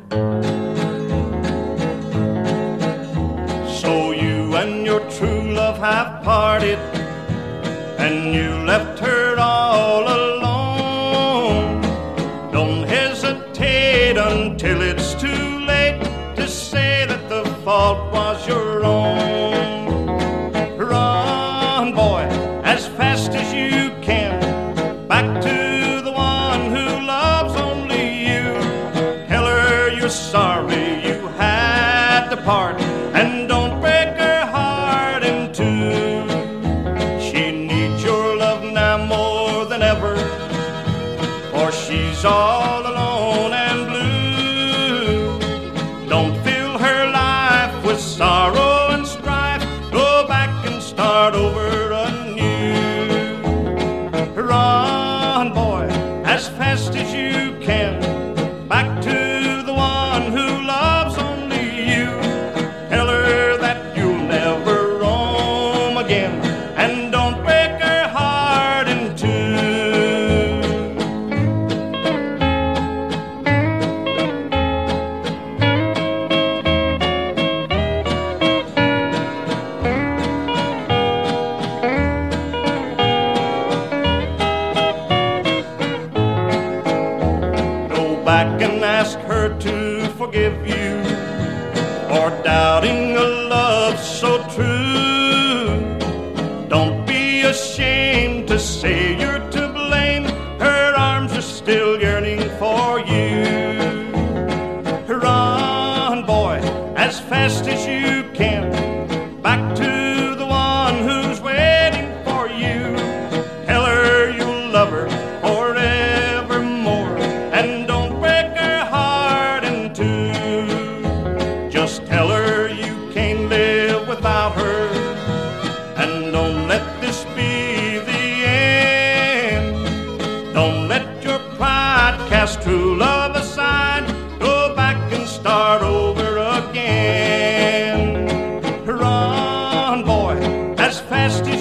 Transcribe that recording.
So you and your true love have parted, and you left her all alone. Don't hesitate until it's too late to say that the fault was your own. Run, boy, as fast as you can, back to the one who loves only you. Tell her you're sorry you had to part, and don't break her heart in two. She needs your love now more than ever, for she's all alone and blue. Don't fill her life with sorrow and strife. Go back and start over anew. Run, boy, as fast as you can, back to the one who loves only you. Tell her that you'll never roam again, and don't break her heart in two. Go back and ask her to forgive you for doubting a love so true. Don't be ashamed to say you're to blame. Her arms are still yearning for you. Run, boy, as fast as you can, back to the one who's waiting for you. Tell her you'll love her forevermore, and don't break her heart in two. Just tell her you can't live without her, and don't let this be the end. Don't let your pride cast true love aside. Go back and start over again. Run, boy, as fast as